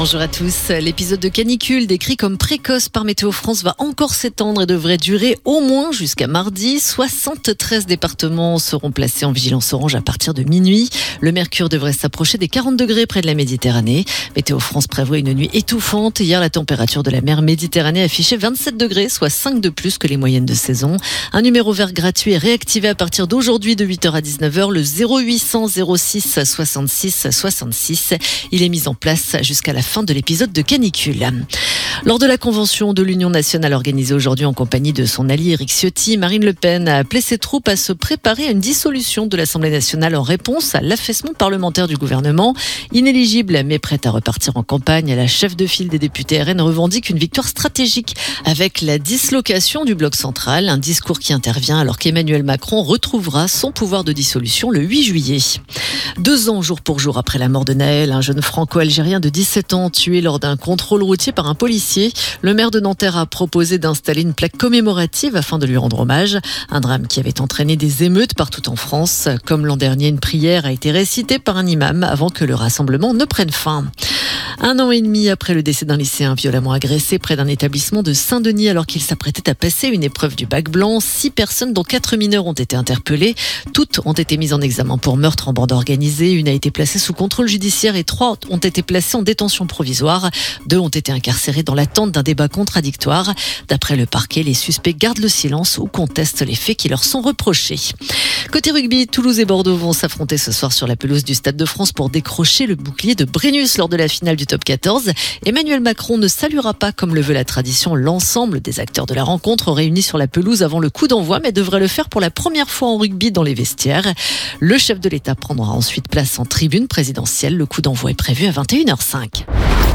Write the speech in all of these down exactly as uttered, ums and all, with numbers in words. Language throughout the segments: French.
Bonjour à tous. L'épisode de canicule décrit comme précoce par Météo France va encore s'étendre et devrait durer au moins jusqu'à mardi. soixante-treize départements seront placés en vigilance orange à partir de minuit. Le mercure devrait s'approcher des quarante degrés près de la Méditerranée. Météo France prévoit une nuit étouffante. Hier, la température de la mer Méditerranée affichait vingt-sept degrés, soit cinq de plus que les moyennes de saison. Un numéro vert gratuit est réactivé à partir d'aujourd'hui de huit heures à dix-neuf heures, le zéro huit cents zéro six soixante-six soixante-six. Il est mis en place jusqu'à la fin de l'épisode de canicule. Lors de la convention de l'Union nationale organisée aujourd'hui en compagnie de son allié Éric Ciotti, Marine Le Pen a appelé ses troupes à se préparer à une dissolution de l'Assemblée nationale en réponse à l'affaissement parlementaire du gouvernement. Inéligible mais prête à repartir en campagne, la chef de file des députés R N revendique une victoire stratégique avec la dislocation du bloc central. Un discours qui intervient alors qu'Emmanuel Macron retrouvera son pouvoir de dissolution le huit juillet. Deux ans jour pour jour après la mort de Naël, un jeune franco-algérien de dix-sept ans tué lors d'un contrôle routier par un policier. Le maire de Nanterre a proposé d'installer une plaque commémorative afin de lui rendre hommage. Un drame qui avait entraîné des émeutes partout en France. Comme l'an dernier, une prière a été récitée par un imam avant que le rassemblement ne prenne fin. Un an et demi après le décès d'un lycéen violemment agressé près d'un établissement de Saint-Denis alors qu'il s'apprêtait à passer une épreuve du bac blanc, six personnes dont quatre mineurs ont été interpellées. Toutes ont été mises en examen pour meurtre en bande organisée. Une a été placée sous contrôle judiciaire et trois ont été placées en détention provisoire. Deux ont été incarcérées dans l'attente d'un débat contradictoire. D'après le parquet, les suspects gardent le silence ou contestent les faits qui leur sont reprochés. Côté rugby, Toulouse et Bordeaux vont s'affronter ce soir sur la pelouse du Stade de France pour décrocher le bouclier de Brennus lors de la finale du top quatorze. Emmanuel Macron ne saluera pas, comme le veut la tradition, l'ensemble des acteurs de la rencontre réunis sur la pelouse avant le coup d'envoi, mais devrait le faire pour la première fois en rugby dans les vestiaires. Le chef de l'État prendra ensuite place en tribune présidentielle. Le coup d'envoi est prévu à vingt et une heures cinq.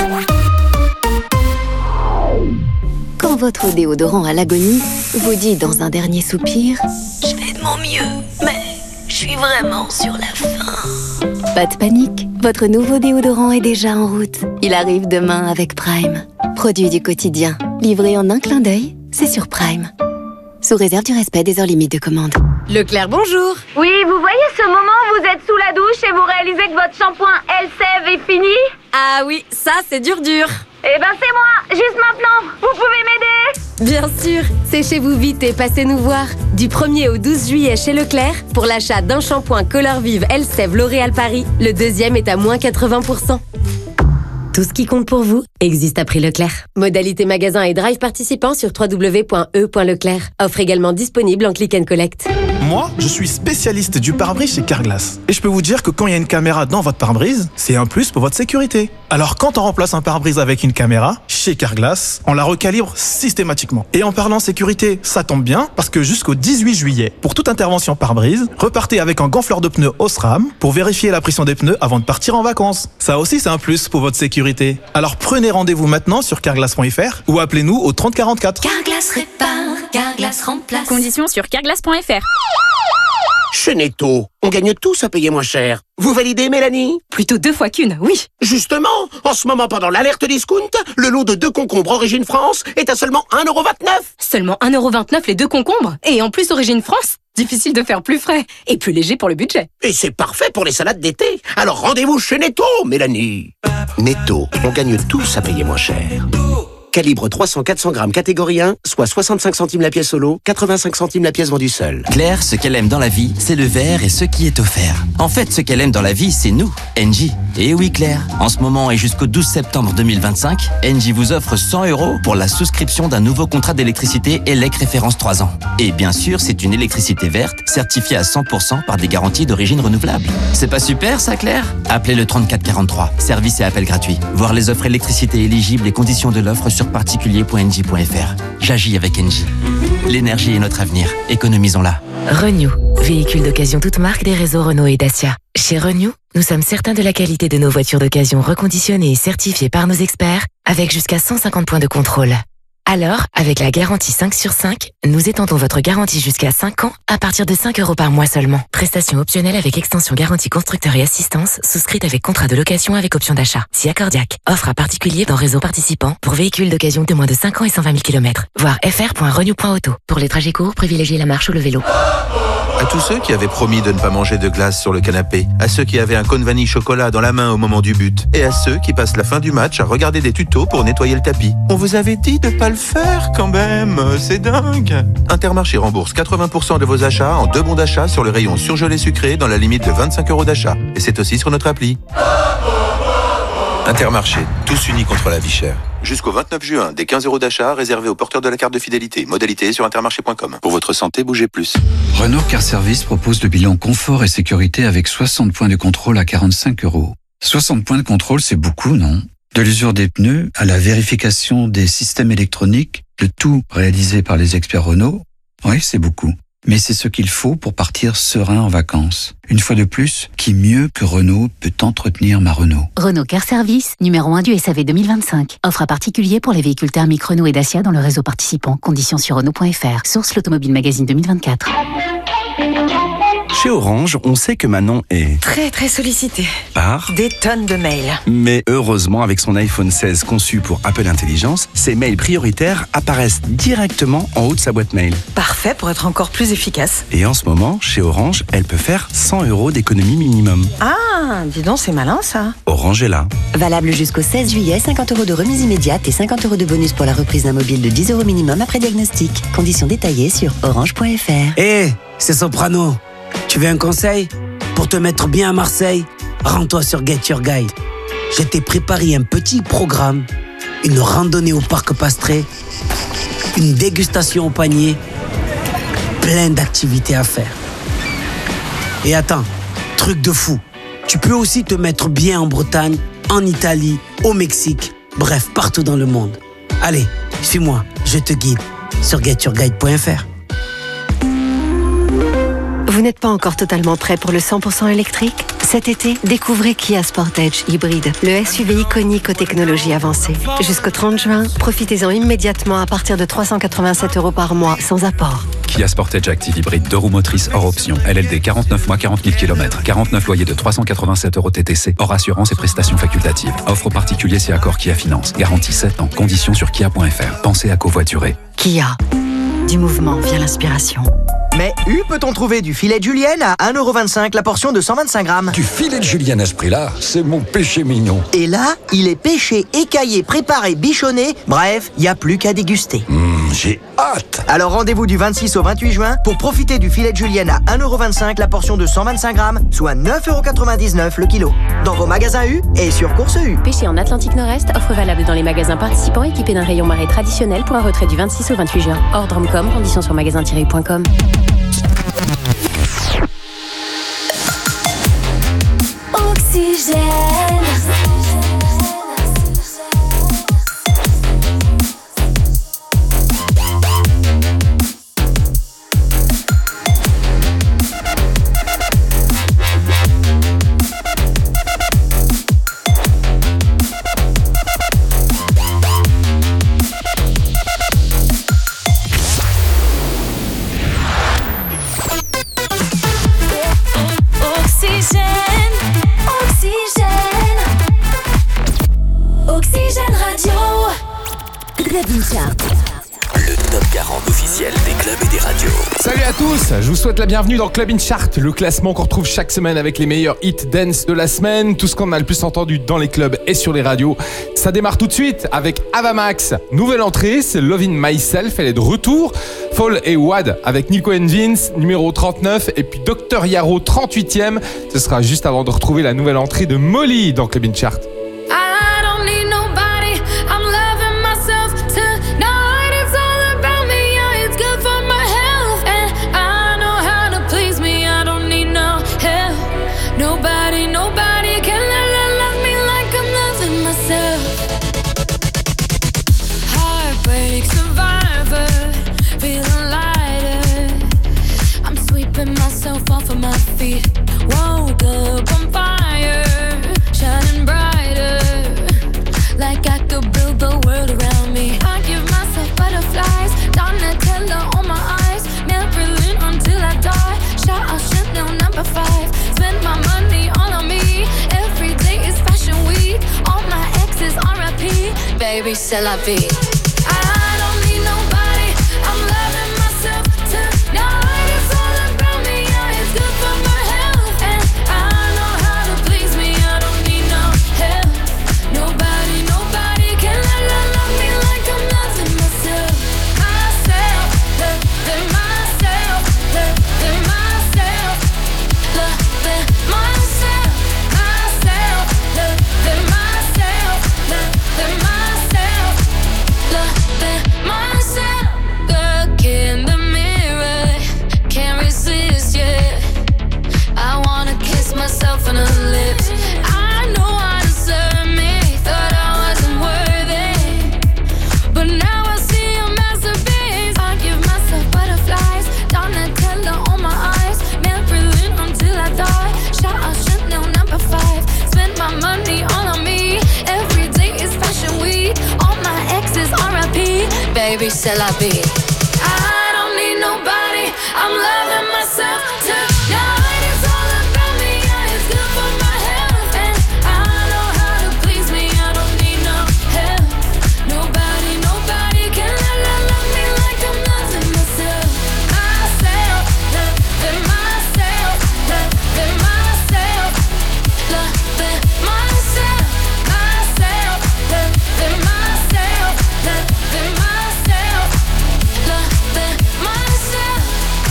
Quand votre déodorant à l'agonie vous dit dans un dernier soupir « Je fais de mon mieux, mais je suis vraiment sur la fin ». Pas de panique, votre nouveau déodorant est déjà en route. Il arrive demain avec Prime. Produit du quotidien, livré en un clin d'œil, c'est sur Prime. Sous réserve du respect des heures limites de commande. Leclerc, bonjour. Oui, vous voyez ce moment où vous êtes sous la douche et vous réalisez que votre shampoing Elseve est fini? Ah oui, ça c'est dur dur. Eh ben c'est moi, juste maintenant. Vous pouvez m'aider? Bien sûr, séchez-vous vite et passez nous voir. Du premier au douze juillet chez Leclerc, pour l'achat d'un shampoing Color Vive Elseve L'Oréal Paris, le deuxième est à moins quatre-vingts pour cent. Tout ce qui compte pour vous existe à prix Leclerc. Modalité magasin et drive participant sur w w w point e point leclerc. Offre également disponible en click and collect. Moi, je suis spécialiste du pare-brise chez Carglass. Et je peux vous dire que quand il y a une caméra dans votre pare-brise, c'est un plus pour votre sécurité. Alors quand on remplace un pare-brise avec une caméra, chez Carglass, on la recalibre systématiquement. Et en parlant sécurité, ça tombe bien, parce que jusqu'au dix-huit juillet, pour toute intervention pare-brise, repartez avec un gonfleur de pneus Osram pour vérifier la pression des pneus avant de partir en vacances. Ça aussi, c'est un plus pour votre sécurité. Alors prenez rendez-vous maintenant sur carglass point f r ou appelez-nous au trente quarante-quatre. Carglass répare, Carglass remplace. Conditions sur carglass point f r. Chez Netto, on gagne tous à payer moins cher. Vous validez, Mélanie? Plutôt deux fois qu'une, oui. Justement, en ce moment, pendant l'alerte discount, le lot de deux concombres Origine France est à seulement un euro vingt-neuf. Seulement un euro vingt-neuf les deux concombres? Et en plus Origine France? Difficile de faire plus frais et plus léger pour le budget. Et c'est parfait pour les salades d'été. Alors rendez-vous chez Netto, Mélanie. Netto, on gagne tous à payer moins cher. Calibre trois cents à quatre cents grammes catégorie un, soit soixante-cinq centimes la pièce solo, quatre-vingt-cinq centimes la pièce vendue seule. Claire, ce qu'elle aime dans la vie, c'est le vert et ce qui est offert. En fait, ce qu'elle aime dans la vie, c'est nous, Engie. Et oui Claire, en ce moment et jusqu'au douze septembre deux mille vingt-cinq, Engie vous offre cent euros pour la souscription d'un nouveau contrat d'électricité E L E C référence trois ans. Et bien sûr, c'est une électricité verte, certifiée à cent pour cent par des garanties d'origine renouvelable. C'est pas super ça Claire? Appelez le trente-quatre quarante-trois, service et appel gratuit. Voir les offres électricité éligibles et conditions de l'offre sur particulier point engie point f r. J'agis avec Engie. L'énergie est notre avenir, économisons-la. Renew, véhicule d'occasion toute marque des réseaux Renault et Dacia. Chez Renew, nous sommes certains de la qualité de nos voitures d'occasion reconditionnées et certifiées par nos experts avec jusqu'à cent cinquante points de contrôle. Alors, avec la garantie cinq sur cinq, nous étendons votre garantie jusqu'à cinq ans à partir de cinq euros par mois seulement. Prestation optionnelle avec extension garantie constructeur et assistance, souscrite avec contrat de location avec option d'achat. Si accordiaque. Offre à particulier dans réseau participant pour véhicules d'occasion de moins de cinq ans et cent vingt mille kilomètres. Voir f r point renew point auto. Pour les trajets courts, privilégiez la marche ou le vélo. À tous ceux qui avaient promis de ne pas manger de glace sur le canapé, à ceux qui avaient un cône vanille chocolat dans la main au moment du but, et à ceux qui passent la fin du match à regarder des tutos pour nettoyer le tapis. On vous avait dit de pas le faire quand même, c'est dingue. Intermarché rembourse quatre-vingts pour cent de vos achats en deux bons d'achat sur le rayon surgelé sucré dans la limite de vingt-cinq euros d'achat. Et c'est aussi sur notre appli. Intermarché, tous unis contre la vie chère. Jusqu'au vingt-neuf juin, des quinze euros d'achat réservés aux porteurs de la carte de fidélité. Modalité sur intermarché point com. Pour votre santé, bougez plus. Renault Car Service propose le bilan confort et sécurité avec soixante points de contrôle à quarante-cinq euros. soixante points de contrôle, c'est beaucoup, non? De l'usure des pneus à la vérification des systèmes électroniques, le tout réalisé par les experts Renault. Oui, c'est beaucoup. Mais c'est ce qu'il faut pour partir serein en vacances. Une fois de plus, qui mieux que Renault peut entretenir ma Renault? Renault Car Service, numéro un du S A V deux mille vingt-cinq. Offre à particulier pour les véhicules thermiques Renault et Dacia dans le réseau participant. Conditions sur Renault point F R. Source l'Automobile Magazine deux mille vingt-quatre. Chez Orange, on sait que Manon est très très sollicitée par des tonnes de mails. Mais heureusement, avec son iPhone seize conçu pour Apple Intelligence, ses mails prioritaires apparaissent directement en haut de sa boîte mail. Parfait pour être encore plus efficace. Et en ce moment, chez Orange, elle peut faire cent euros d'économie minimum. Ah, dis donc, c'est malin ça. Orange est là. Valable jusqu'au seize juillet, cinquante euros de remise immédiate et cinquante euros de bonus pour la reprise d'un mobile de dix euros minimum après diagnostic. Conditions détaillées sur orange point F R. Hé, hey, c'est Soprano. Tu veux un conseil? Pour te mettre bien à Marseille, rends-toi sur Get Your Guide. Je t'ai préparé un petit programme, une randonnée au parc Pastré, une dégustation au panier, plein d'activités à faire. Et attends, truc de fou, tu peux aussi te mettre bien en Bretagne, en Italie, au Mexique, bref, partout dans le monde. Allez, suis-moi, je te guide sur get your guide point F R. Vous n'êtes pas encore totalement prêt pour le cent pour cent électrique? Cet été, découvrez Kia Sportage hybride, le S U V iconique aux technologies avancées. Jusqu'au trente juin, profitez-en immédiatement à partir de trois cent quatre-vingt-sept euros par mois, sans apport. Kia Sportage Active hybride, deux roues motrices hors option. L L D quarante-neuf mois, quarante mille kilomètres. quarante-neuf loyers de trois cent quatre-vingt-sept euros T T C, hors assurance et prestations facultatives. Offre particulier si accord Kia Finance. Garantie sept ans. Conditions sur kia point F R. Pensez à covoiturer. Kia. Du mouvement vient l'inspiration. Mais où peut-on trouver du filet de julienne à un euro vingt-cinq la portion de cent vingt-cinq grammes? Du filet de julienne à ce prix-là, c'est mon péché mignon. Et là, il est pêché, écaillé, préparé, bichonné. Bref, il n'y a plus qu'à déguster. Mmh, j'ai hâte. Alors rendez-vous du vingt-six au vingt-huit juin pour profiter du filet de julienne à un euro vingt-cinq la portion de cent vingt-cinq grammes, soit neuf euros quatre-vingt-dix-neuf le kilo. Dans vos magasins U et sur Course U. Pêché en Atlantique Nord-Est, offre valable dans les magasins participants équipés d'un rayon marée traditionnel pour un retrait du vingt-six au vingt-huit juin. Ordre Drumcom, conditions sur magasin tiret u point com. Oxygène. Le top quarante officiel des clubs et des radios. Salut à tous, je vous souhaite la bienvenue dans Club in Chart, le classement qu'on retrouve chaque semaine avec les meilleurs hits dance de la semaine, tout ce qu'on a le plus entendu dans les clubs et sur les radios. Ça démarre tout de suite avec Avamax, nouvelle entrée, c'est Lovin' Myself, elle est de retour. Fall et Wad avec Nico and Vince, numéro trente-neuf, et puis Docteur Yaro, trente-huitième. Ce sera juste avant de retrouver la nouvelle entrée de Molly dans Club in Chart. Off of my feet, woke up on fire, shining brighter, like I could build the world around me. I give myself butterflies, Donatella on my eyes, Marilyn until I die. Shout out Chanel number five, spend my money all on me. Every day is fashion week, all my exes R I P. Baby, c'est la vie. I don't need nobody, I'm loving myself tonight. It's all about me. from the lips. I know I deserve me, thought I wasn't worthy, but now I see a masterpiece. I give myself butterflies, Donatella on my eyes, Maybelline until I die. Shout out Chanel number five, spend my money all on me. Every day is fashion week, all my exes R I P. Baby, c'est la vie. I don't need nobody, I'm loving myself tonight. It's all about me, yeah, it's good for my health, and I know how to please me. I don't need no help. Nobody, nobody can love, love, love me like I'm loving myself. Myself, loving myself, loving myself, loving myself, myself, loving myself, loving myself, loving myself.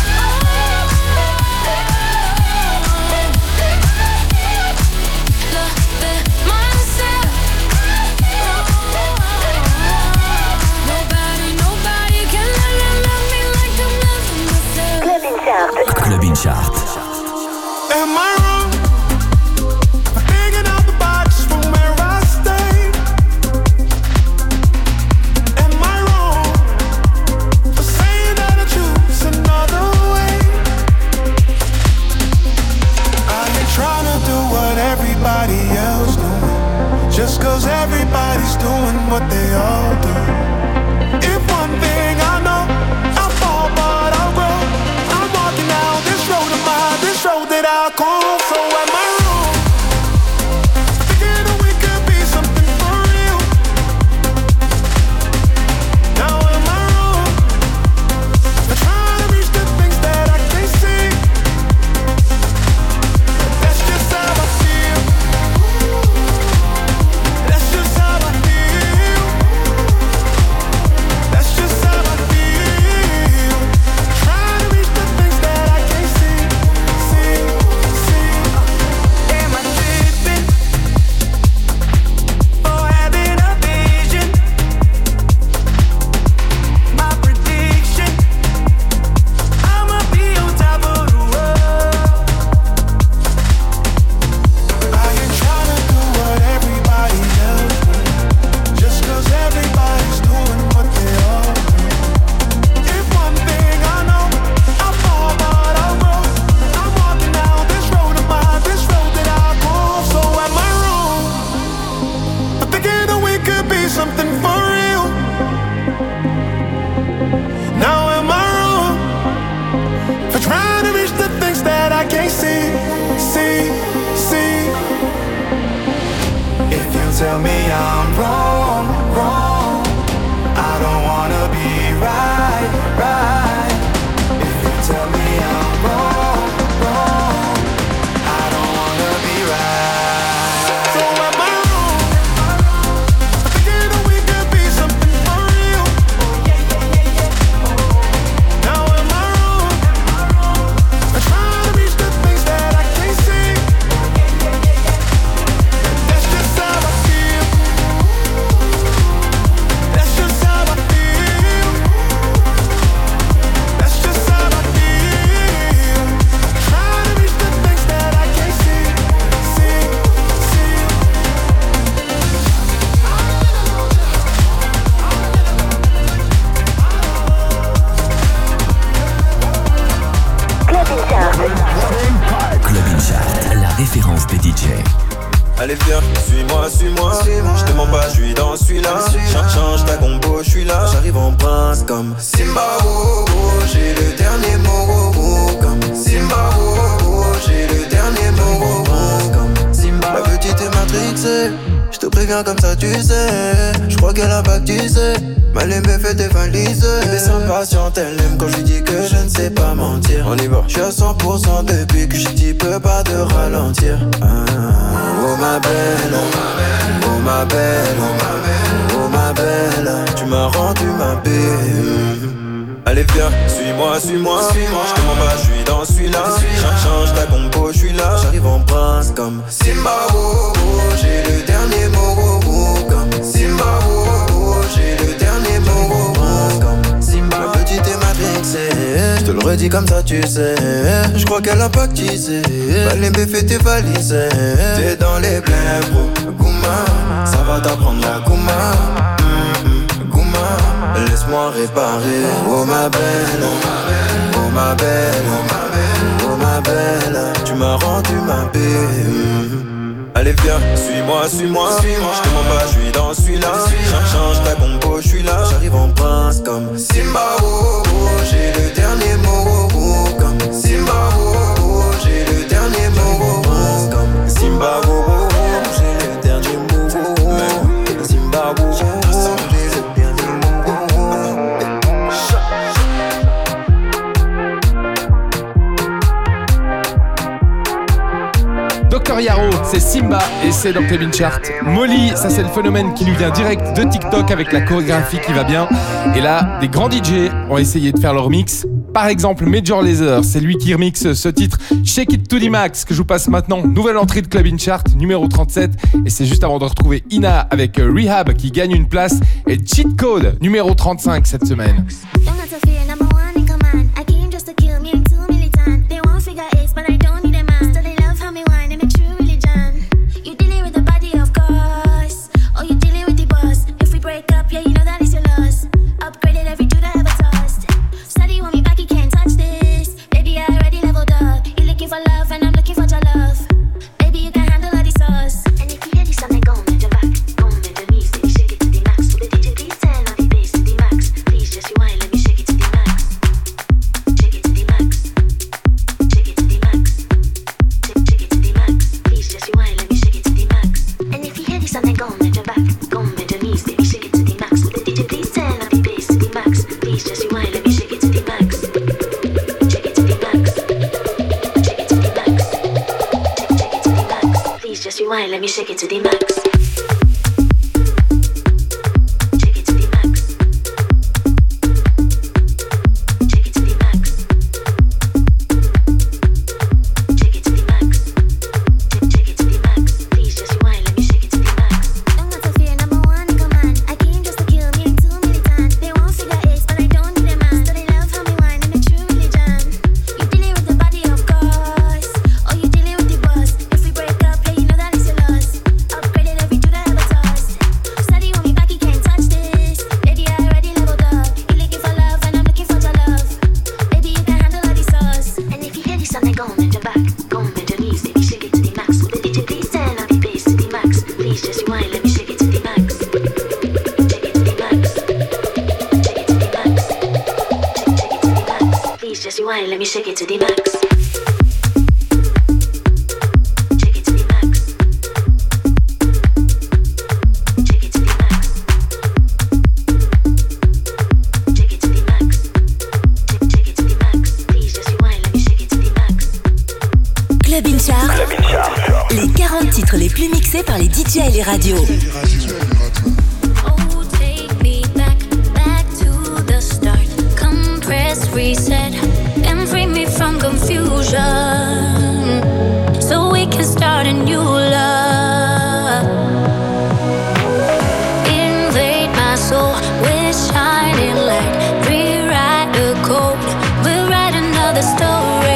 Club In Chart. Am I wrong for thinking out the box from where I stay? Am I wrong for saying that I choose another way? I ain't trying to do what everybody else doing, just cause everybody's doing what they all do. If one thing I know, I fall but I'll grow. I'm walking down this road of mine, this road that I call. So am I wrong? Thinking that we could be something for real. Now am I wrong for trying to reach the things that I can't see? That's just how I feel. That's just how I feel. That's just how I feel. Trying to reach the things that I can't see, see, see. Am I tripping for having a vision? My prediction, I'ma be on top of the world. I ain't trying to do what everybody else does, just cause everybody's doing what they all do. If one thing I know, I fall but I'll grow. I'm walking down this road of mine, this road that I go. So am I wrong for thinking that we could be something for real? Now am I wrong for trying to reach the things that I can't see, see, see? If you tell me I'm wrong, wrong, I don't wanna be right, right. If you tell me I'm wrong, wrong, I don't wanna be right. So am I wrong for thinking that we could be something for real? Now am I wrong for trying to reach the things that I can't see? That's just how I feel. That's just how I feel. That's just how I feel. Trying to reach the things that I can't see, see, see. Club In Chart, la référence des D J. Allez viens, suis-moi, suis-moi, je te mens pas, je suis dans celui-là. Change, change ta combo, je suis là. J'arrive en prince comme Simba, oh, oh, j'ai le dernier mot, oh, oh, comme Simba, oh, oh, j'ai le dernier mot, oh, oh, comme Simba. La petite est matrixée, je te préviens comme ça tu sais. Je crois qu'elle a pas que tu sais, mal aimée fait tes valises. Elle s'impatiente, elle aime quand je lui dis que je ne sais pas mentir. On y va, je suis à cent pour cent depuis que je dis peu pas de ralentir. Ah, oh ma belle, oh ma belle, oh ma belle, tu m'as rendu ma belle. Allez viens, suis-moi, suis-moi, suis-moi. Je te mens pas, je suis dans celui-là. Change, change ta compo, je suis là. J'arrive en prince comme Simba, oh, oh, j'ai le dernier mot, oh, oh, comme Simba, oh, oh, j'ai le dernier mot, oh, oh, comme Simba. La petite est matrixée, je te le redis comme ça, tu sais. Je crois qu'elle a pactisé. Fallait me faire tes valises. T'es dans les blés, bro. Gouma, ça va t'apprendre la gouma. Mm-hmm. Gouma, laisse-moi réparer. Oh ma belle, oh ma belle, oh ma belle, oh ma belle. Tu m'as rendu ma belle. Mm-hmm. Allez viens, suis-moi, suis-moi, suis-moi. Je te mens pas, je suis dans celui-là. Change, change ta compo, je suis là. J'arrive en prince comme Simba, oh, oh. J'ai le dernier mot, oh, oh. Comme Simba, oh, oh. J'ai le dernier mot, oh, oh. Comme Simba, oh, oh. J'ai le dernier mot, oh, oh. Simba, oh, oh. J'ai le dernier mot, oh, oh. Docteur Yaro, c'est Simba et c'est dans Clubbing Chart. Molly, ça c'est le phénomène qui nous vient direct de TikTok avec la chorégraphie qui va bien. Et là, des grands D J ont essayé de faire leur mix. Par exemple, Major Lazer, c'est lui qui remixe ce titre Shake It to the Max que je vous passe maintenant. Nouvelle entrée de Clubbing Chart, numéro trente-sept. Et c'est juste avant de retrouver Ina avec Rehab qui gagne une place. Et Cheat Code, numéro trente-cinq cette semaine. Let me shake it to the max. Let me shake it to the max. Clubbing Chart. Les quarante titres les plus mixés par les D J et les radios. Oh, take me back, back to the start. Compress, reset, and free me from confusion. So we can start a new love. Invade my soul with shining light. Rewrite the code, we'll write another story.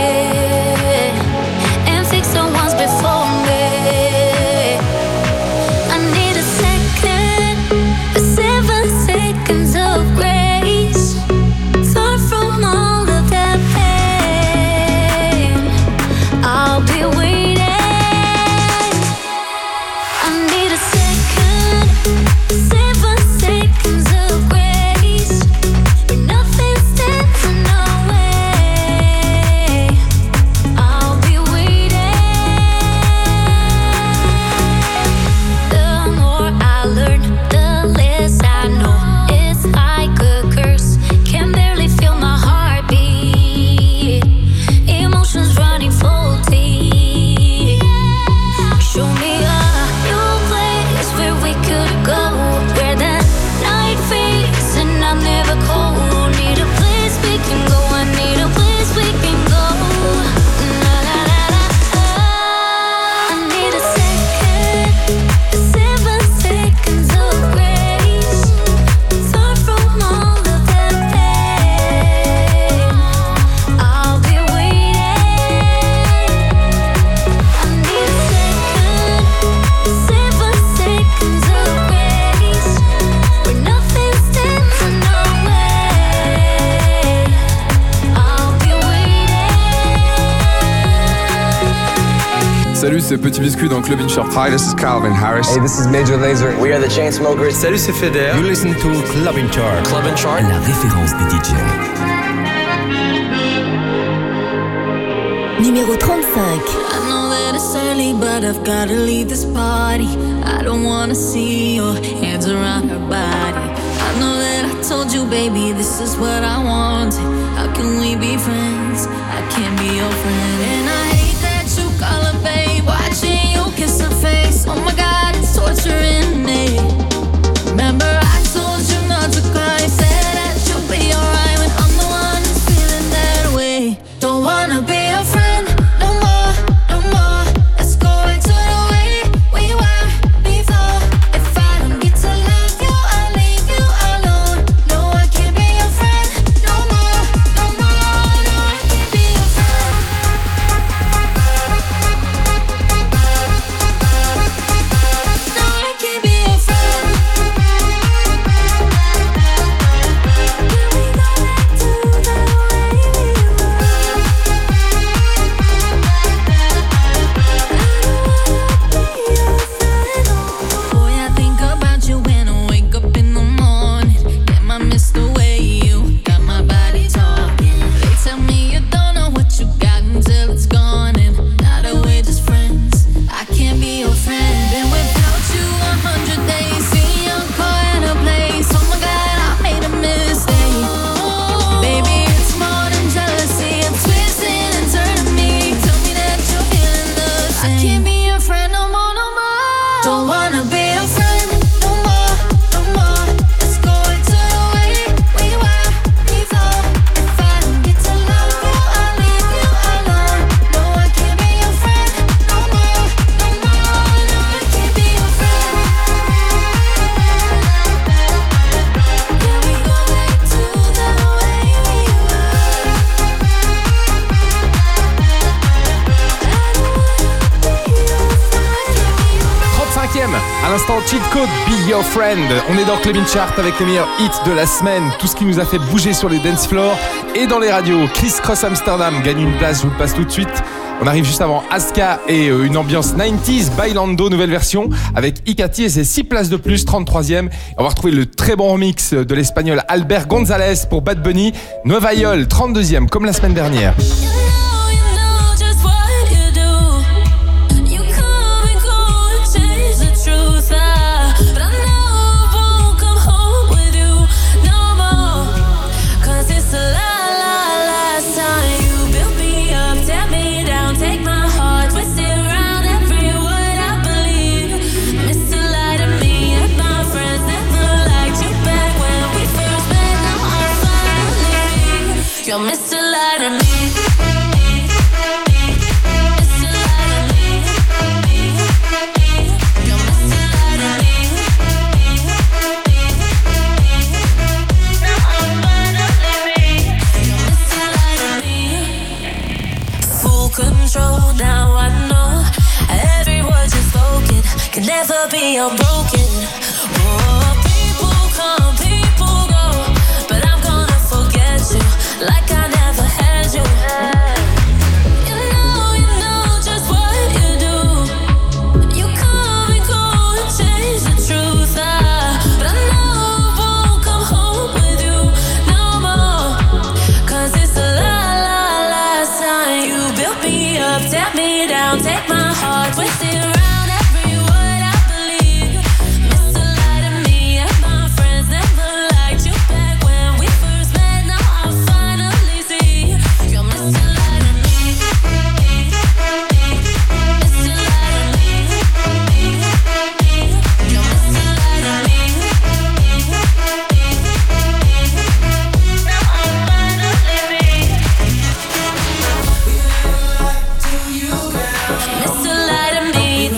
I'll be waiting. Salut, c'est Petit Biscuit dans Club In Short. Hi, this is Calvin Harris. Hey, this is Major Lazer. We are the Chainsmokers. Salut, c'est Feder. You listen to Club In Chart. Club In Chart. La référence des D J. Numéro trente-cinq. I know that it's early, but I've gotta leave this party. I don't wanna see your hands around her body. I know that I told you, baby, this is what I wanted. How can we be friends? I can't be your friend. And I hate that you call her babe, watching you kiss her face. Oh my God, it's torturing me. Remember I told you not to cry, said that you'll be alright when I'm the one who's feeling that way. Don't wanna be a friend no more, no more. Let's go back to the way we were before. If I don't get to love you, I'll leave you alone. No, I can't be your friend no more, no more. No, I can't be your friend. No, I can't be your friend. Boy, I think about you when I wake up in the morning. Damn, I miss the way you got my body talking. They tell me you don't know what you got until it's gone, and now that we're just friends, I can't be your friend. And without you, a hundred days, see your car in a place. Oh my God, I made a mistake. Baby, it's more than jealousy. You're twisting and turning me. Tell me that you're feeling the same. I can't be your friend no more, no more. Don't wanna be your friend no more, no more. Let's go back to the way we were before. If I don't get to love you, I'll leave you alone. No, I can't be your friend no more, no more. No, I can't be your friend. Can we go back to the way we were? trente-cinquième, à l'instant Cheat Code, Be Your Friend. On est dans Club In Chart avec les meilleurs hits de la semaine, tout ce qui nous a fait bouger sur les dance floors et dans les radios. Chris Cross Amsterdam gagne une place, je vous le passe tout de suite. On arrive juste avant Aska et euh, une ambiance quatre-vingt-dix, Bailando, nouvelle version, avec Ikati et ses six places de plus, trente-troisième. On va retrouver le très bon remix de l'espagnol Albert Gonzalez pour Bad Bunny, Nueva York, trente-deuxième, comme la semaine dernière. You're Mister Light of Me. Control, now I know every word you've spoken can never be unbroken. Oh, people come, people go, but I'm gonna forget you like I never had you. You know, you know just what you do. You come and go and change the truth, ah, but I know I won't come home with you no more. Cause it's the la la last time you built me up, tear me down, take my heart, twist it around every word I believe. Mister Light of Me and my friends never liked you back when we first met. Now I finally see you're Mister Light of Me. Mister Light of Me. You're Mister Light of Me. Now I finally see. Mister Light of Me.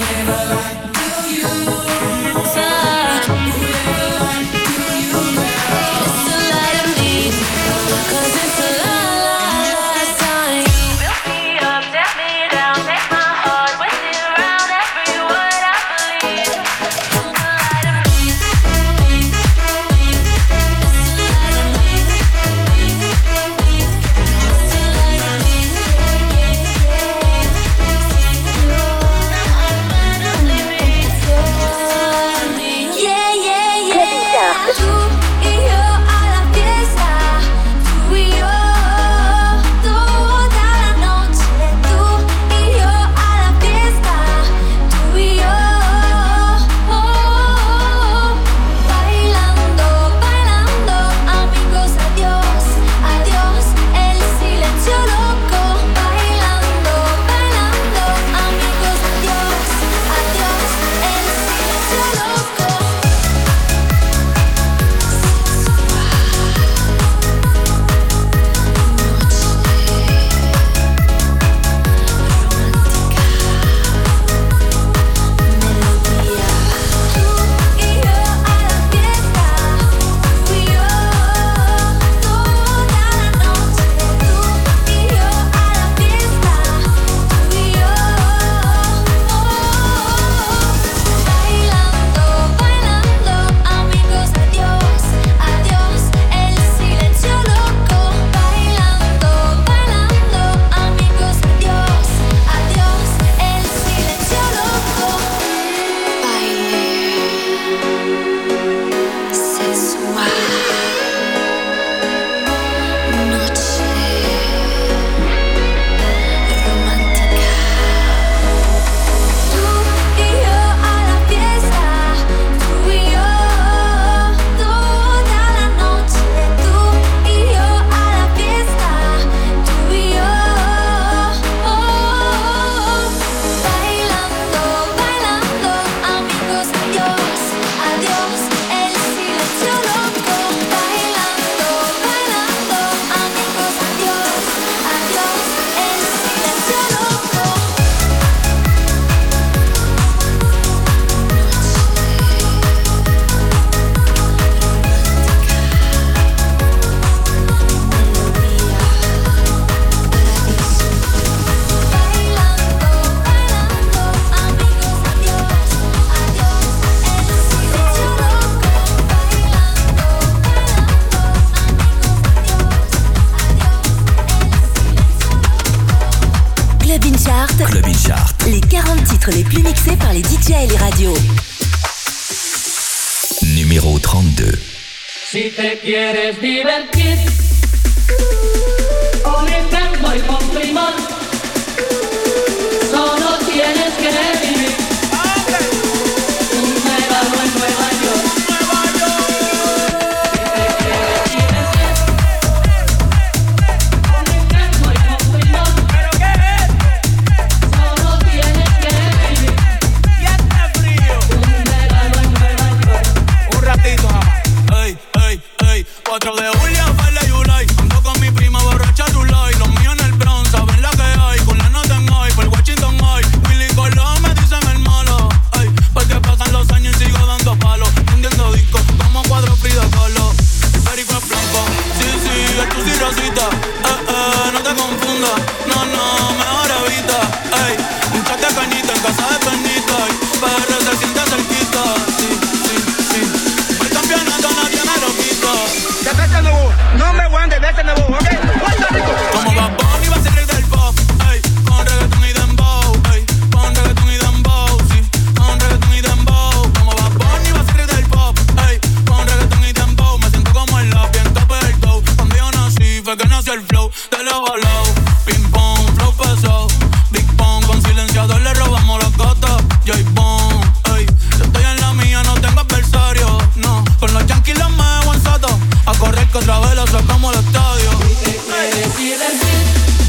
Chart. Club in Chart. Les quarante titres les plus mixés par les D J et les radios. Numéro trente-deux. Si te quieres divertir, con el tempo y con tu limón, solo tienes que vivir un regalo en Nueva York. Si te quieres divertir, con el tempo y con tu limón, solo tienes que vivir un regalo en Nueva York. Un ratito, ey, ey, ey, cuatro de julio, Vela y Ulay. Ando con mi prima borracha Rulay. Los míos en el Bronx, saben la que hay. Con la nota en high, por Washington high. Willy Colón me dicen el malo. Ey, porque pasan los años y sigo dando palos. Vendiendo discos como cuadro Frida Kahlo. El perico es blanco, sí, sí, el tu sí rosita. Eh, eh, no te confundas, no, no, mejor evita. Ey, un chat de cañita en casa de Penita. P R se siente cerquita, sí, sí, sí. El campeonato nadie me lo quita. No me guandes, vete nuevo, ¿ok? Como Bad Bunny va a ser rey del pop, ey, con reggaeton y dembow, ey, con reggaeton y dembow, sí, con reggaeton y dembow. Como Bad Bunny va a ser rey del pop, ey, con reggaeton y dembow. Me siento como el lápiz en tope del toe. Cuando yo nací fue que nació el flow de lado a lado. Ping pong, flow pesado, Big Pong, con silenciador le robamos las gatas. J-Bone, ey, yo estoy en la mía, no tengo adversario, no. Con los yankees los me he avanzado, a correr que otra vez la sacamos al estadio. Si te quieres divertir,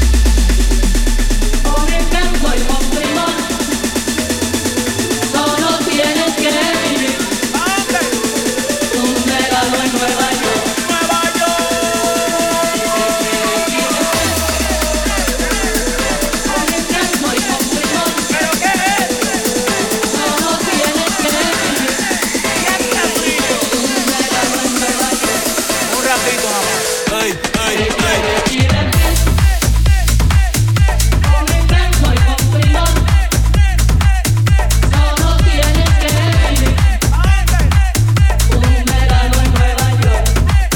con el tempo y con tu limón, solo tienes que vivir un regalo en Nueva York. Nueva York. Si te quieres divertir, con el tempo y con tu limón, ¿Pero qué es? solo tienes que vivir un regalo en Nueva York. Un ratito nada más. Ey, ey, ey. Con el tempo y con tu limón, solo tienes que vivir un regalo en Nueva York.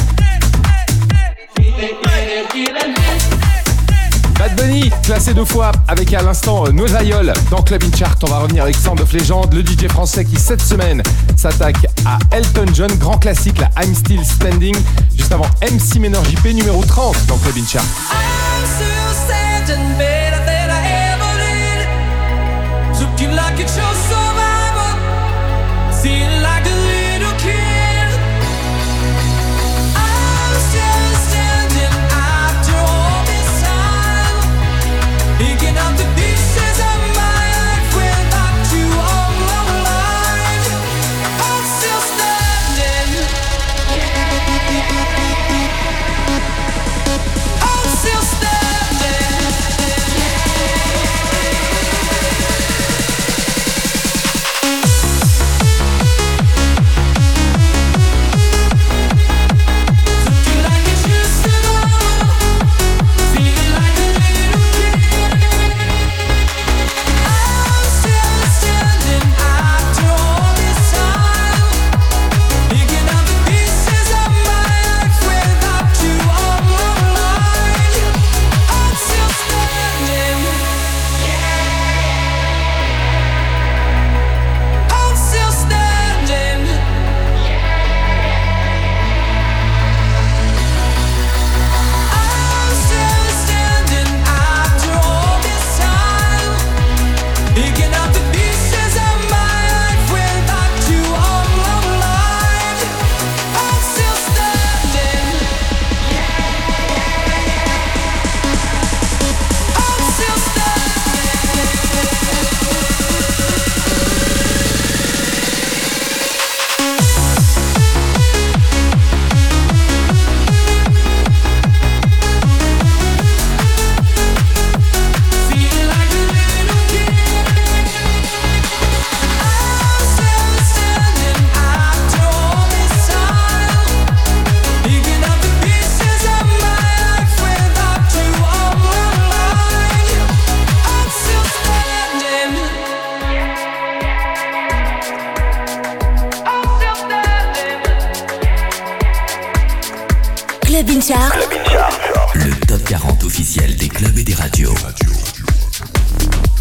Si te quieres divertir. Bad Bunny, classé deux fois avec à l'instant euh, Nos Aïeuls dans Club in Chart. On va revenir avec Sound of Legend, le D J français qui cette semaine s'attaque à Elton John, grand classique, la I'm Still Standing. Juste avant M C Ménor J P numéro trente dans Club in Chart. I'm still standing better than I ever did. Looking like it's your survival, feeling like a little kid. I'm still standing after all this time, picking up the pieces of my life without you on my mind. I'm still standing. I'm still standing. Looking like it used to go, feeling like a little kid. I'm still standing after all this time, picking up the pieces of my life without you on my mind. I'm still standing. I'm still standing. I'm still standing after all this time, picking up the pieces of my life without you on my mind. I'm still standing. I'm still feeling like a little kid. I'm still standing after all this time, picking up the pieces of my life without you on my mind. I'm still standing. I'm still standing. Club in Chart. Le top quarante officiel des clubs et des radios.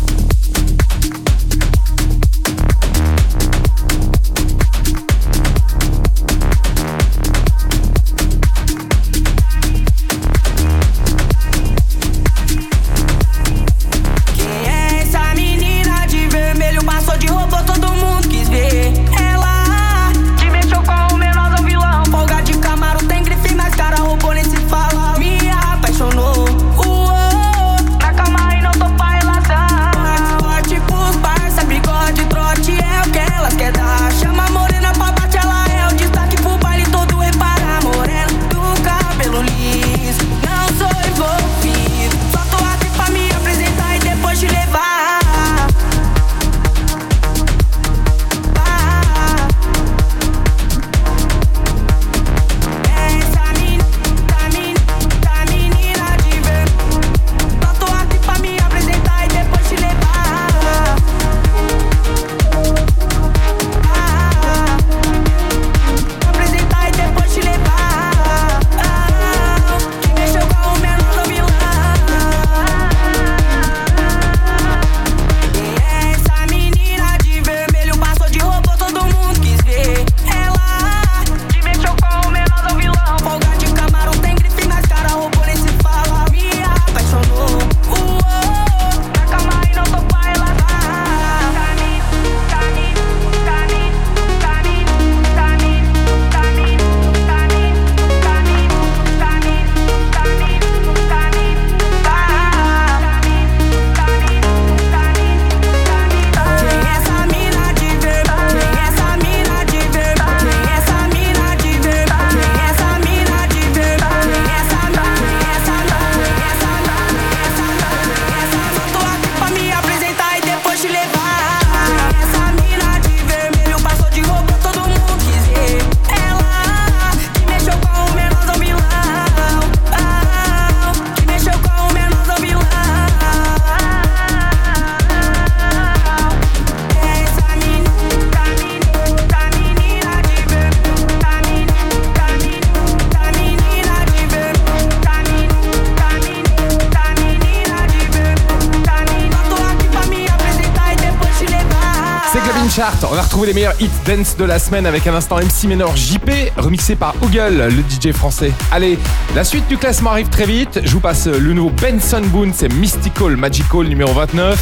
In Chart, on va retrouver les meilleurs hits dance de la semaine avec un instant M C Menor J P, remixé par Oogle, le D J français. Allez, la suite du classement arrive très vite. Je vous passe le nouveau Benson Boone, c'est Mystical Magical numéro vingt-neuf.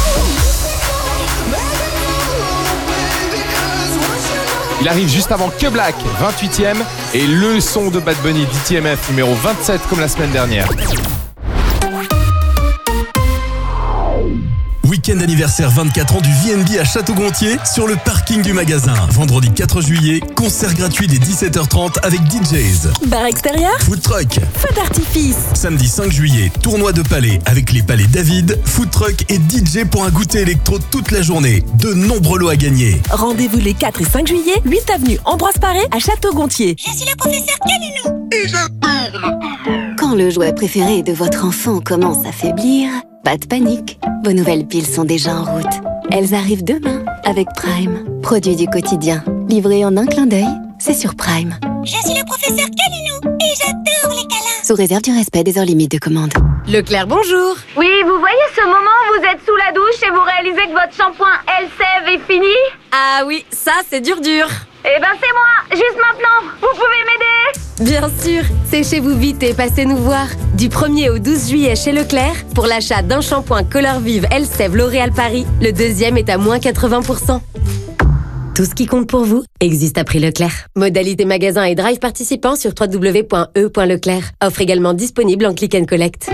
Il arrive juste avant Que Black, vingt-huitième, et le son de Bad Bunny, D T M F numéro vingt-sept comme la semaine dernière. Week-end anniversaire vingt-quatre ans du V N B à Château-Gontier sur le parking du magasin. Vendredi quatre juillet, concert gratuit dès dix-sept heures trente avec D Js. Bar extérieur, Food truck. feu d'artifice. Samedi cinq juillet, tournoi de palais avec les palais David, food truck et D J pour un goûter électro toute la journée. De nombreux lots à gagner. Rendez-vous les quatre et cinq juillet, huit avenue Ambroise Paré à Château-Gontier. Je suis le professeur Calinou. Et je... Quand le jouet préféré de votre enfant commence à faiblir, pas de panique. Vos nouvelles piles sont déjà en route. Elles arrivent demain avec Prime. Produit du quotidien. Livré en un clin d'œil, c'est sur Prime. Je suis le professeur Calinou et j'adore les câlins. Sous réserve du respect des heures limites de commande. Leclerc, bonjour. Oui, vous voyez ce moment où vous êtes sous la douche et vous réalisez que votre shampoing Elseve est fini? Ah oui, ça c'est dur dur. Eh ben c'est moi, juste maintenant. Vous pouvez m'aider? Bien sûr, séchez-vous vite et passez nous voir. Du premier au douze juillet chez Leclerc, pour l'achat d'un shampoing Color Vive Elseve L'Oréal Paris, le deuxième est à moins quatre-vingts pour cent. Tout ce qui compte pour vous existe à prix Leclerc. Modalité magasin et drive participants sur w w w point e point leclerc. Offre également disponible en click and collect.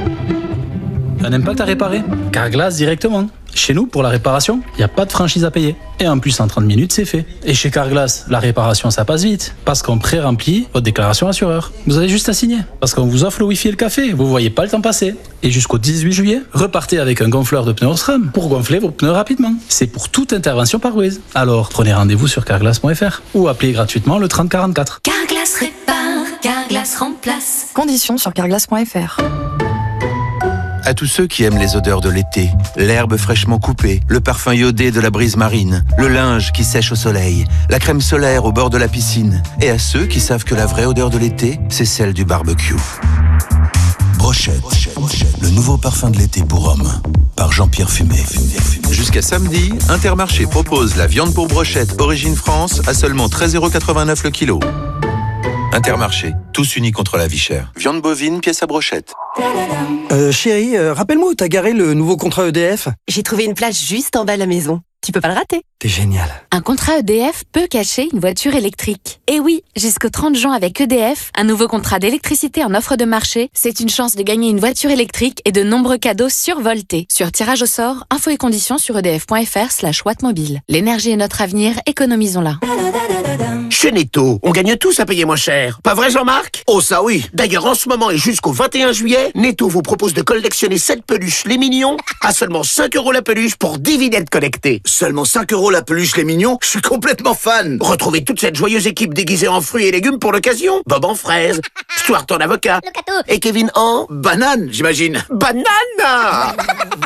Un impact à réparer? Carglass directement. Chez nous, pour la réparation, il n'y a pas de franchise à payer. Et en plus, en trente minutes, c'est fait. Et chez Carglass, la réparation, ça passe vite. Parce qu'on pré-remplit votre déclaration assureur. Vous avez juste à signer. Parce qu'on vous offre le Wi-Fi et le café. Vous voyez pas le temps passer. Et jusqu'au dix-huit juillet, repartez avec un gonfleur de pneus Osram pour gonfler vos pneus rapidement. C'est pour toute intervention par Waze. Alors, prenez rendez-vous sur carglass point f r ou appelez gratuitement le trente quarante-quatre. Carglass répare, Carglass remplace. Conditions sur carglass point f r. À tous ceux qui aiment les odeurs de l'été, l'herbe fraîchement coupée, le parfum iodé de la brise marine, le linge qui sèche au soleil, la crème solaire au bord de la piscine, et à ceux qui savent que la vraie odeur de l'été, c'est celle du barbecue. Brochette, le nouveau parfum de l'été pour hommes, par Jean-Pierre Fumé. Jusqu'à samedi, Intermarché propose la viande pour brochette Origine France à seulement treize euros quatre-vingt-neuf le kilo. Intermarché, tous unis contre la vie chère. Viande bovine, pièce à brochette. Euh, chérie, euh, rappelle-moi où t'as garé le nouveau contrat E D F. J'ai trouvé une place juste en bas de la maison. Tu peux pas le rater. T'es génial. Un contrat E D F peut cacher une voiture électrique. Et oui, jusqu'au trente juin avec E D F, un nouveau contrat d'électricité en offre de marché, c'est une chance de gagner une voiture électrique et de nombreux cadeaux survoltés. Sur tirage au sort, infos et conditions sur edf point f r slash watt mobile. L'énergie est notre avenir, économisons-la. Chez Netto, on gagne tous à payer moins cher. Pas vrai, Jean-Marc? Oh, ça oui. D'ailleurs, en ce moment et jusqu'au vingt et un juillet, Netto vous propose de collectionner sept peluches Les Mignons à seulement cinq euros la peluche pour dix vignettes connectées. Seulement cinq euros la peluche Les Mignons? Je suis complètement fan. Retrouvez toute cette joyeuse équipe déguisée en fruits et légumes pour l'occasion. Bob en fraise, Stuart en avocat et Kevin en banane, j'imagine. banane.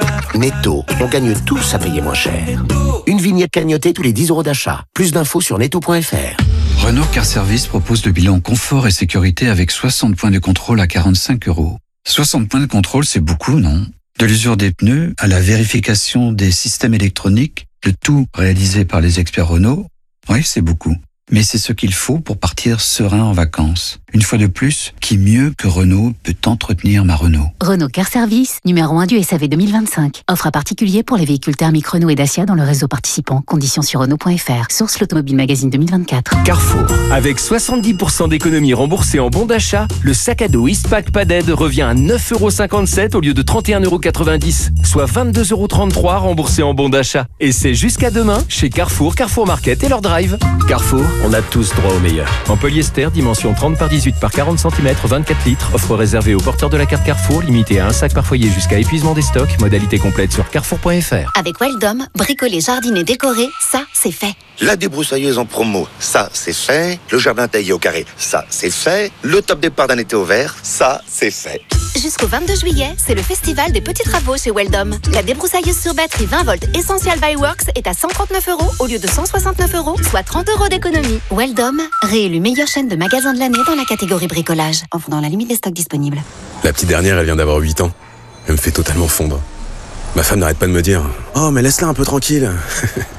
Netto, on gagne tous à payer moins cher. Une vignette cagnotée tous les dix euros d'achat. Plus d'infos sur netto point f r. Renault Car Service propose le bilan confort et sécurité avec soixante points de contrôle à quarante-cinq euros. soixante points de contrôle, c'est beaucoup, non? De l'usure des pneus à la vérification des systèmes électroniques, le tout réalisé par les experts Renault, oui, c'est beaucoup. Mais c'est ce qu'il faut pour partir serein en vacances. Une fois de plus, qui mieux que Renault peut entretenir ma Renault? Renault Car Service, numéro un du S A V deux mille vingt-cinq. Offre à particulier pour les véhicules thermiques Renault et Dacia dans le réseau participant. Conditions sur Renault point f r. Source l'Automobile Magazine deux mille vingt-quatre. Carrefour. Avec soixante-dix pour cent d'économies remboursées en bon d'achat, le sac à dos Eastpak Padded revient à neuf euros cinquante-sept au lieu de trente et un euros quatre-vingt-dix, soit vingt-deux euros trente-trois remboursés en bon d'achat. Et c'est jusqu'à demain chez Carrefour, Carrefour Market et leur drive. Carrefour, on a tous droit au meilleur. En polyester, dimension trente par dix-huit par quarante centimètres, vingt-quatre litres. Offre réservée aux porteurs de la carte Carrefour, limitée à un sac par foyer jusqu'à épuisement des stocks. Modalité complète sur carrefour point f r. Avec Weldom, bricoler, jardiner, décorer, ça, c'est fait. La débroussailleuse en promo, ça c'est fait. Le jardin taillé au carré, ça c'est fait. Le top départ d'un été au vert, ça c'est fait. Jusqu'au vingt-deux juillet, c'est le festival des petits travaux chez Weldom. La débroussailleuse sur batterie vingt volts Essential by Works est à cent trente-neuf euros au lieu de cent soixante-neuf euros, soit trente euros d'économie. Weldom, réélu meilleure chaîne de magasins de l'année dans la catégorie bricolage. Offre dans la limite des stocks disponibles. La petite dernière, elle vient d'avoir huit ans. Elle me fait totalement fondre. Ma femme n'arrête pas de me dire « Oh, mais laisse-la un peu tranquille !»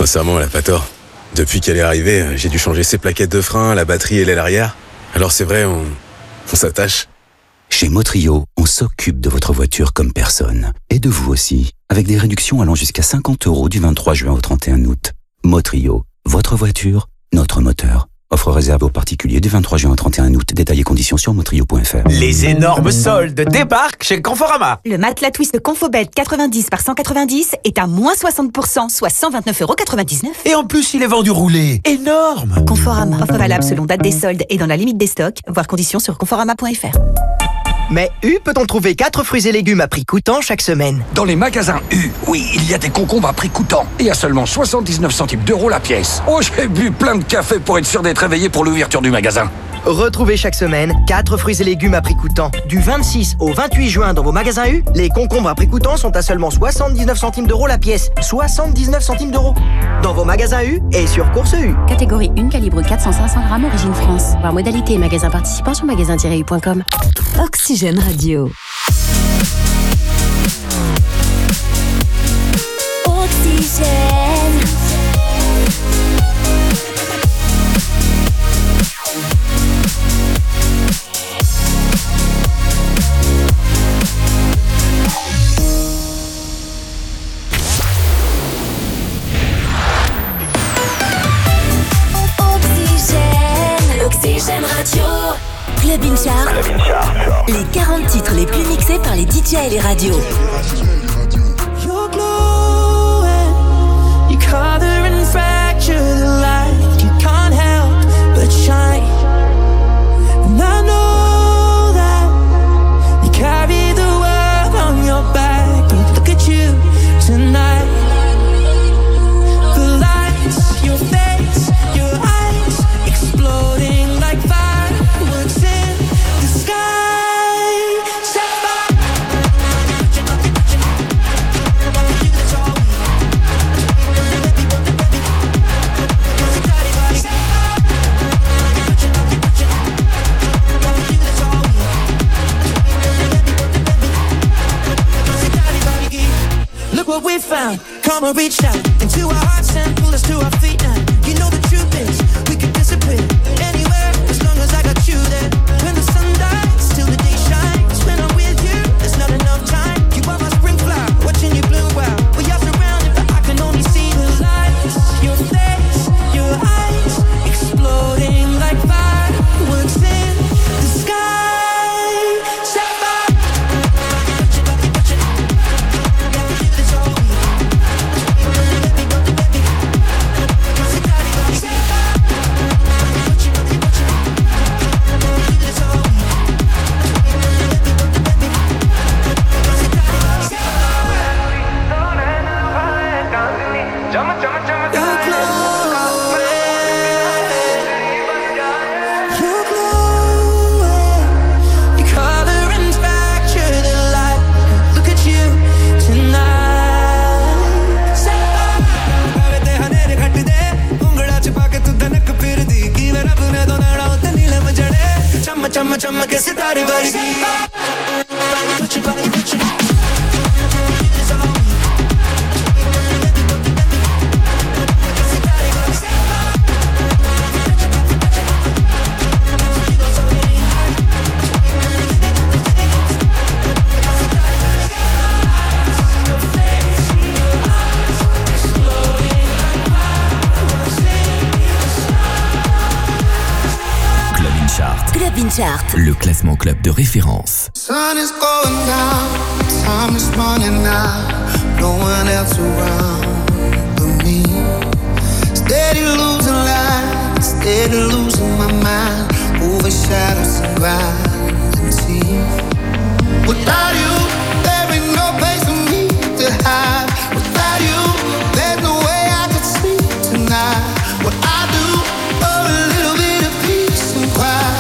Sincèrement, elle a pas tort. Depuis qu'elle est arrivée, j'ai dû changer ses plaquettes de frein, la batterie et l'aile arrière. Alors c'est vrai, on, on s'attache. Chez Motrio, on s'occupe de votre voiture comme personne. Et de vous aussi, avec des réductions allant jusqu'à cinquante euros du vingt-trois juin au trente et un août. Motrio, votre voiture, notre moteur. Offre réservée aux particuliers du vingt-trois juin au trente et un août. Détails et conditions sur motrio point f r. Les énormes soldes débarquent chez Conforama. Le matelas Twist Confobed quatre-vingt-dix par cent quatre-vingt-dix est à moins soixante pour cent, soit cent vingt-neuf euros quatre-vingt-dix-neuf. Et en plus, il est vendu roulé. Énorme. Conforama. Offre valable selon date des soldes et dans la limite des stocks. Voir conditions sur conforama point f r. Mais U peut-on trouver quatre fruits et légumes à prix coûtant chaque semaine? Dans les magasins U, oui, il y a des concombres à prix coûtant et à seulement soixante-dix-neuf centimes d'euros la pièce. Oh, j'ai bu plein de café pour être sûr d'être réveillé pour l'ouverture du magasin. Retrouvez chaque semaine quatre fruits et légumes à prix coûtant. Du vingt-six au vingt-huit juin dans vos magasins U, les concombres à prix coûtant sont à seulement soixante-dix-neuf centimes d'euros la pièce. soixante-dix-neuf centimes d'euros. Dans vos magasins U et sur Course U. Catégorie un, calibre quatre cents à cinq cents grammes, origine France. Voir modalité et magasin participant sur magasin tiret u point com. Oxygène Radio. Oxygène. Oxygène Radio. Club In Chart. Les quarante titres les plus mixés par les D J et les radios. You're glowing, you color and fracture the light. You can't help but shine. And I know that you carry the world on your back. But look at you tonight. The lights, your face, your eyes, exploding like fireworks in the sky. Set fire. Look what we found. Come and reach out into our hearts and pull us to our feet now. You know the truth is we could disappear anywhere as long as I got you there. When the sun dies, till the day shines. When I'm with you, there's not enough time. You are my spring flower, watching you bloom wild. We are surrounded, but I can only see the lights. Your face, your eyes, exploding like fireworks in the sky. Set fire. चम चम के सितारे बरसी कुछ बात कुछ Club In Chart, le classement club de référence. Sun is going down, time is running out, no one else around but me. Steady losing light, steady losing my mind, over shadows and ground and sea. Without you, there ain't no place for me to hide. Without you, there's no way I could sleep tonight. What I do for a little bit of peace and quiet.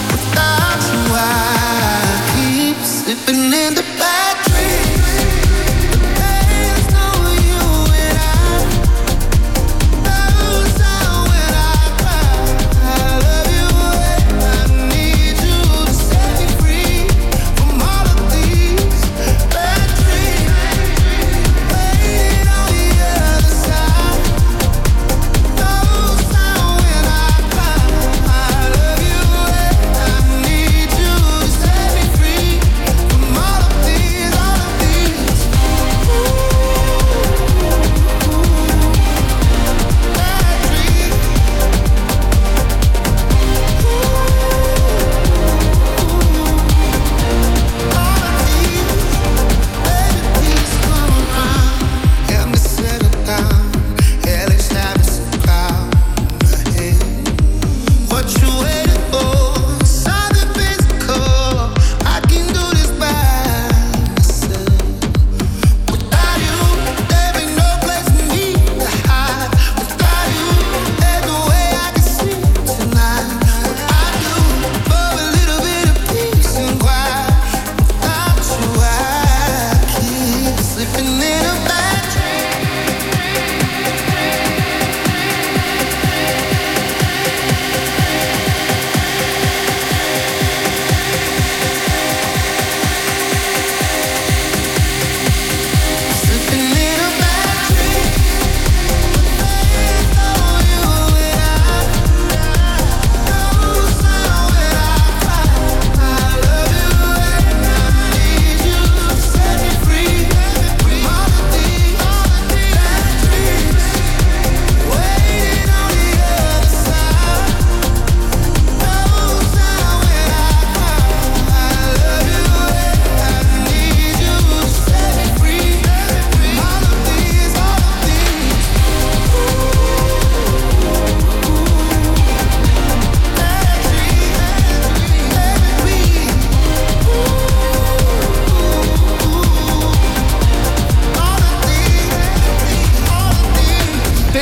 Slipping in the bad dreams. There's no you and I. Knows how when I cry. I love you and I need you to set me free from all of these.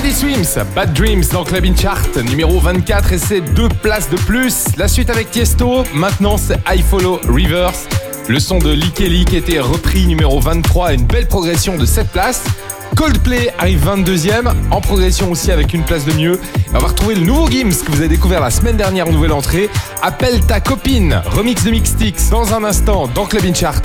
Teddy Swims, Bad Dreams dans Club in Chart, numéro vingt-quatre et c'est deux places de plus. La suite avec Tiesto, maintenant c'est I Follow Rivers. Le son de Lee Kelly qui était repris numéro vingt-trois, une belle progression de sept places. Coldplay arrive vingt-deuxième, en progression aussi avec une place de mieux. Et on va retrouver le nouveau Gims que vous avez découvert la semaine dernière en nouvelle entrée. Appelle ta copine, remix de Mixtix dans un instant dans Club in Chart.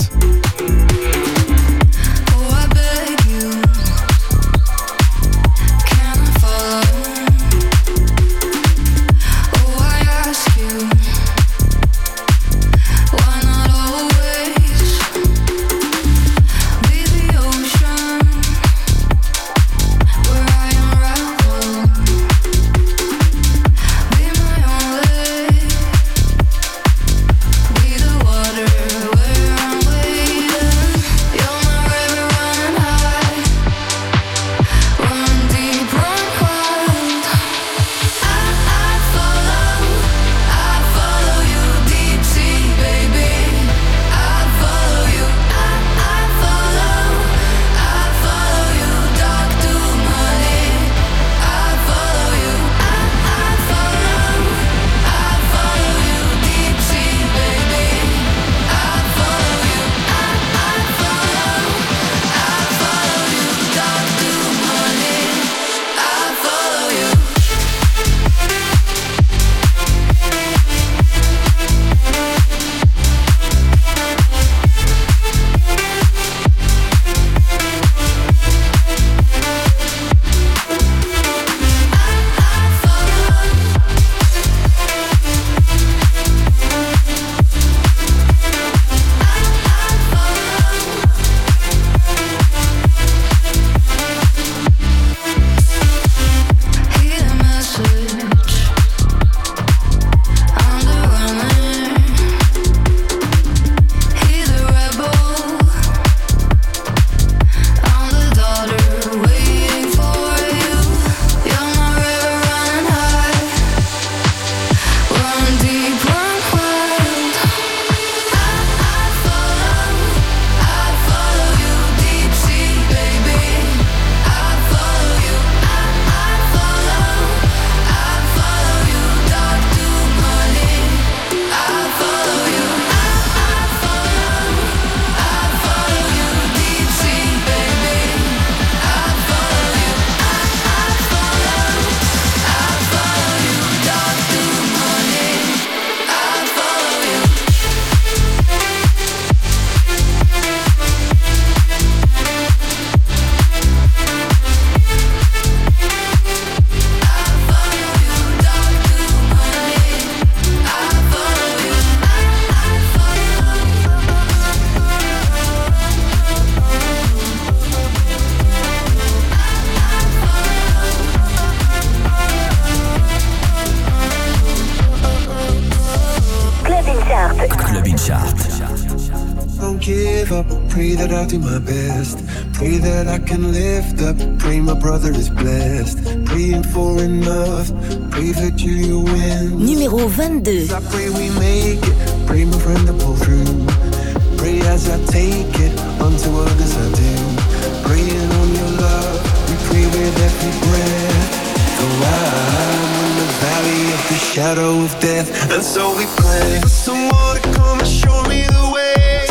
Pray that I'll do my best. Pray that I can lift up. Pray my brother is blessed. Praying for enough. Pray that you, you win. Numéro vingt-deux. I pray we make it. Pray my friend to pull through. Pray as I take it. Unto others I do. Praying on your love. We pray with every breath. Though I'm in the valley of the shadow of death. And so we pray for someone to come and show me the way.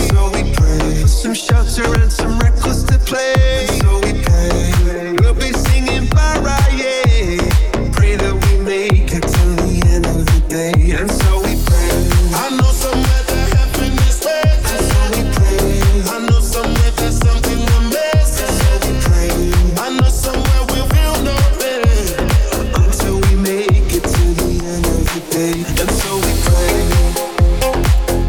Some shelter and some records to play. So we pray, we'll be singing Mariah. Pray that we make it till the end of the day. And so we pray. I know somewhere that happiness rests. And so we pray. I know somewhere there's something to miss. And so we pray. I know somewhere we'll feel no pain until we make it to the end of the day. And so we pray.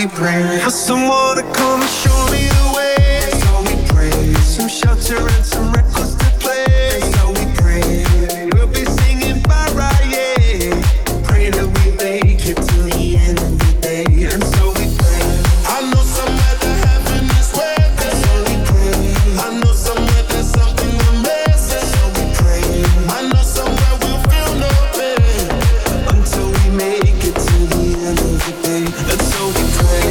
we pray for someone to come and show me the way. That's all we pray. Some shelter and some records to play. That's all we pray. We'll be singing bye bye, yeah. Pray that we make it to the end of the day. And so we pray. I know somewhere that heaven is where. That's all we pray. I know somewhere there's something we're missing. That's all we pray. I know somewhere we'll feel no pain until we make it to the end of the day. And so we pray.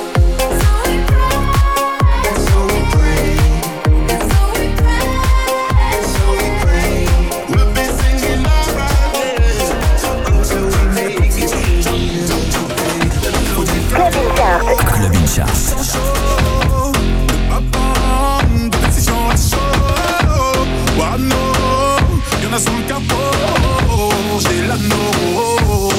And so we pray. And so we pray. And so we pray. We'll be singing all right there until we make it to the end of the day. And so we pray. Clubbing Chart. Y'en a sous le capot, j'ai l'anneau.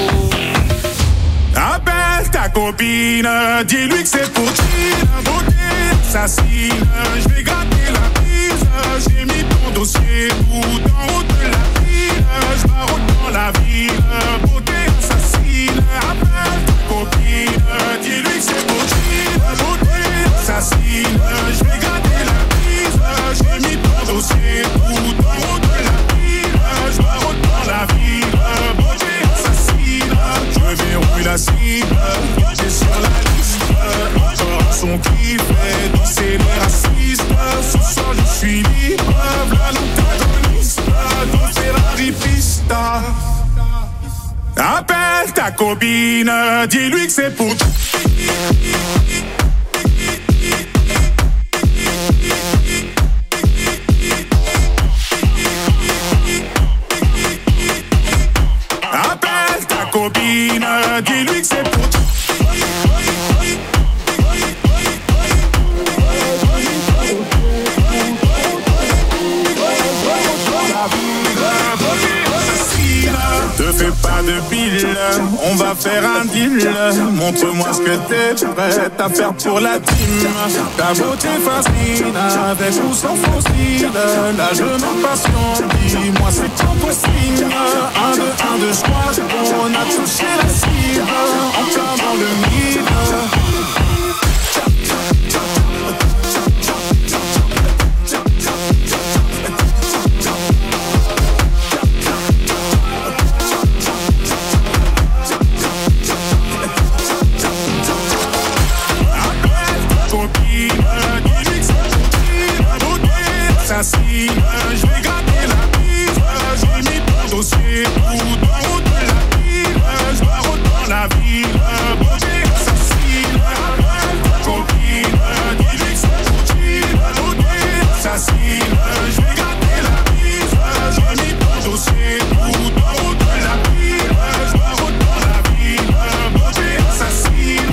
Appelle ta copine, dis-lui que c'est pour Chine. Beauté assassine, je vais gratter la bise. J'ai mis ton dossier tout en haut de la ville. Je m'arrête dans la ville, beauté assassine. Appelle ta copine, dis-lui que c'est pour Chine. Beauté assassine, je vais gratter la bise. J'ai mis ton dossier tout en haut de la ville. Je m'arrête dans la ville, beauté assassine. Je verrouille la cible, j'ai sur la liste. Encore un son qui fait danser les racistes. Ce soir je suis libre, v'là l'antagoniste. Dans Ferrari Pista. Appelle ta copine, dis-lui que c'est pour Appelle ta copine, dis-lui que c'est pour Te fais pas de pile, on va faire un deal. Montre-moi ce que t'es prête à faire pour la team. Ta beauté fascine, avec ou sans faux style. La jeune passion, dis-moi c'est ton possible. Un, deux, un, deux, je crois qu'on a touché la cible. En plein dans le mille. Je vais gratter la bise. J'ai mis ton dossier tout en haut de la ville. Je m'arrête dans la ville, beauté assassine. Copine, dis-lui que c'est pour Chine. Beauté assassine. Je vais gratter la bise. J'ai mis ton dossier tout en haut de la ville. Je m'arrête dans la ville, beauté assassine.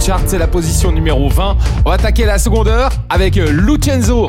Chart, c'est la position numéro vingt. On va attaquer la seconde heure avec Lucenzo